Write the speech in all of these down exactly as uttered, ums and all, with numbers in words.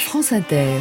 France Inter.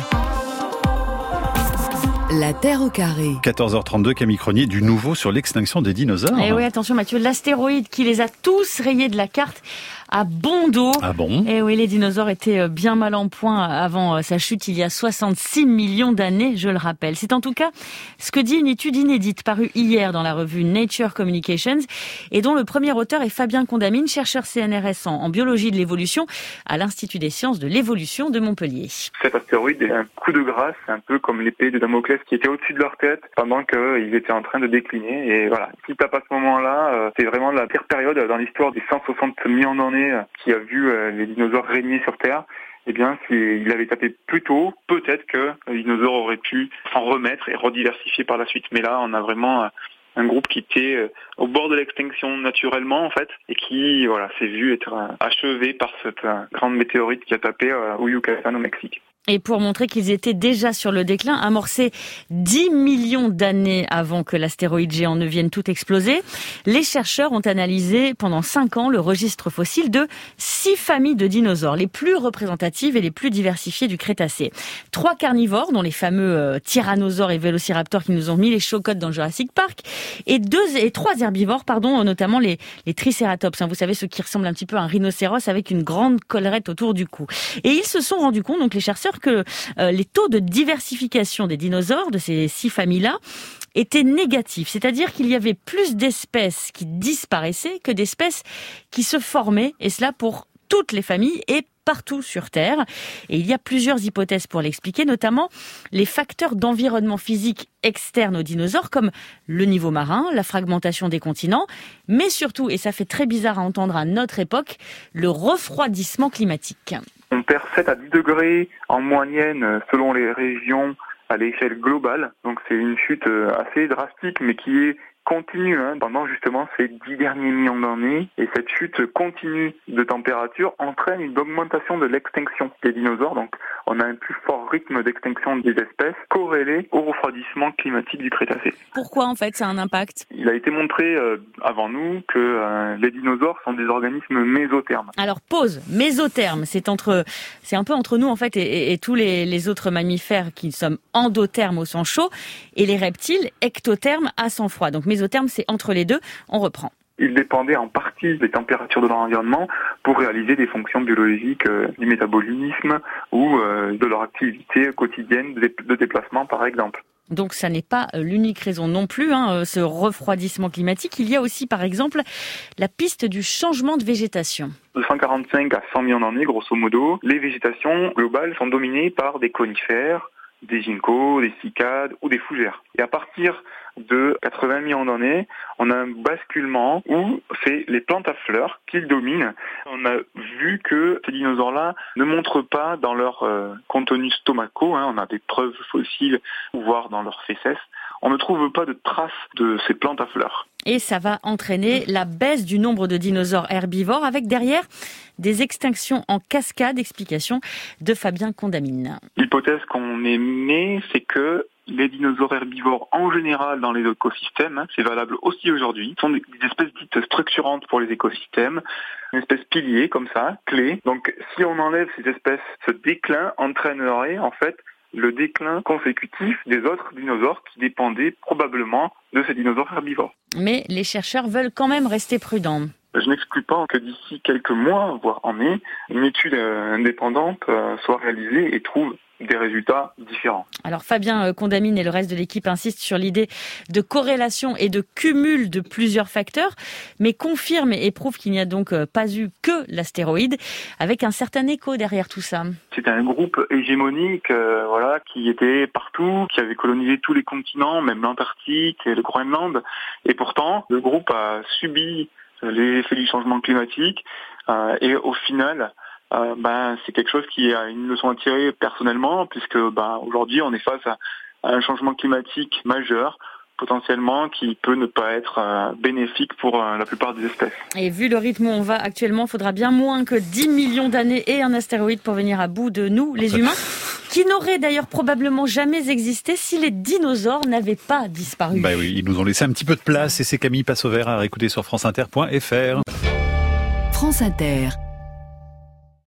La Terre au carré. quatorze heures trente-deux, Camille Cronier, du nouveau sur l'extinction des dinosaures. Et oui, attention Mathieu, l'astéroïde qui les a tous rayés de la carte a bon dos. Ah bon ? Et oui, les dinosaures étaient bien mal en point avant sa chute il y a soixante-six millions d'années, je le rappelle. C'est en tout cas ce que dit une étude inédite parue hier dans la revue Nature Communications et dont le premier auteur est Fabien Condamine, chercheur C N R S en, en biologie de l'évolution à l'Institut des sciences de l'évolution de Montpellier. Cet astéroïde est un coup de grâce, un peu comme l'épée de Damoclès qui était au-dessus de leur tête pendant qu'ils étaient en train de décliner. Et voilà, si tape à ce moment-là, c'est vraiment la pire période dans l'histoire des cent soixante millions d'années qui a vu les dinosaures régner sur Terre. Eh bien, s'il avait tapé plus tôt, peut-être que les dinosaures auraient pu s'en remettre et rediversifier par la suite. Mais là, on a vraiment un groupe qui était au bord de l'extinction naturellement, en fait, et qui, voilà, s'est vu être achevé par cette grande météorite qui a tapé au Yucatan, au Mexique. Et pour montrer qu'ils étaient déjà sur le déclin, amorcé dix millions d'années avant que l'astéroïde géant ne vienne tout exploser, les chercheurs ont analysé pendant cinq ans le registre fossile de six familles de dinosaures, les plus représentatives et les plus diversifiées du Crétacé. Trois carnivores, dont les fameux euh, tyrannosaures et vélociraptors qui nous ont mis les chocottes dans Jurassic Park, et deux et trois herbivores, pardon, notamment les, les tricératops, hein, vous savez, ceux qui ressemblent un petit peu à un rhinocéros avec une grande collerette autour du cou. Et ils se sont rendus compte, donc les chercheurs, que euh, les taux de diversification des dinosaures de ces six familles-là étaient négatifs. C'est-à-dire qu'il y avait plus d'espèces qui disparaissaient que d'espèces qui se formaient, et cela pour toutes les familles et partout sur Terre. Et il y a plusieurs hypothèses pour l'expliquer, notamment les facteurs d'environnement physique externes aux dinosaures, comme le niveau marin, la fragmentation des continents, mais surtout, et ça fait très bizarre à entendre à notre époque, le refroidissement climatique. On perd sept à dix degrés en moyenne selon les régions à l'échelle globale. Donc c'est une chute assez drastique mais qui est continue hein, pendant justement ces dix derniers millions d'années. Et cette chute continue de température entraîne une augmentation de l'extinction des dinosaures. Donc on a un plus fort rythme d'extinction des espèces corrélé au refroidissement climatique du Crétacé. Pourquoi en fait ça a un impact ? Il a été montré euh, avant nous que euh, les dinosaures sont des organismes mésothermes. Alors pause, mésotherme, c'est entre, c'est un peu entre nous en fait et, et, et tous les, les autres mammifères qui sommes endothermes au sang chaud et les reptiles ectothermes à sang froid. Donc mésotherme, c'est entre les deux. On reprend. Ils dépendaient en partie des températures de leur environnement pour réaliser des fonctions biologiques, euh, du métabolisme ou euh, de leur activité quotidienne de déplacement par exemple. Donc ça n'est pas l'unique raison non plus, hein, ce refroidissement climatique. Il y a aussi par exemple la piste du changement de végétation. De cent quarante-cinq à cent millions d'années, grosso modo, les végétations globales sont dominées par des conifères, des ginkgos, des cycades ou des fougères. Et à partir de quatre-vingts millions d'années, on a un basculement où c'est les plantes à fleurs qui dominent. On a vu que ces dinosaures-là ne montrent pas dans leur euh, contenu stomacaux, hein, on a des preuves fossiles, voire dans leurs fécès, on ne trouve pas de traces de ces plantes à fleurs. Et ça va entraîner la baisse du nombre de dinosaures herbivores avec derrière des extinctions en cascade. Explication de Fabien Condamine. L'hypothèse qu'on émet, c'est que les dinosaures herbivores en général dans les écosystèmes, hein, c'est valable aussi aujourd'hui, sont des, des espèces dites structurantes pour les écosystèmes, une espèce pilier comme ça, clé. Donc si on enlève ces espèces, ce déclin entraînerait en fait le déclin consécutif des autres dinosaures qui dépendaient probablement de ces dinosaures herbivores. Mais les chercheurs veulent quand même rester prudents. Je n'exclus pas que d'ici quelques mois, voire années, une étude indépendante soit réalisée et trouve des résultats différents. Alors Fabien Condamine et le reste de l'équipe insistent sur l'idée de corrélation et de cumul de plusieurs facteurs, mais confirment et prouvent qu'il n'y a donc pas eu que l'astéroïde, avec un certain écho derrière tout ça. C'était un groupe hégémonique, euh, voilà, qui était partout, qui avait colonisé tous les continents, même l'Antarctique et le Groenland, et pourtant le groupe a subi les effets du changement climatique euh, et au final Euh, ben, c'est quelque chose qui a une leçon à tirer personnellement, puisque ben, aujourd'hui on est face à, à un changement climatique majeur, potentiellement qui peut ne pas être euh, bénéfique pour euh, la plupart des espèces. Et vu le rythme où on va actuellement, il faudra bien moins que dix millions d'années et un astéroïde pour venir à bout de nous, les humains, qui n'auraient d'ailleurs probablement jamais existé si les dinosaures n'avaient pas disparu. Bah oui, ils nous ont laissé un petit peu de place et c'est Camille Passauvert à réécouter sur franceinter point f r. France Inter.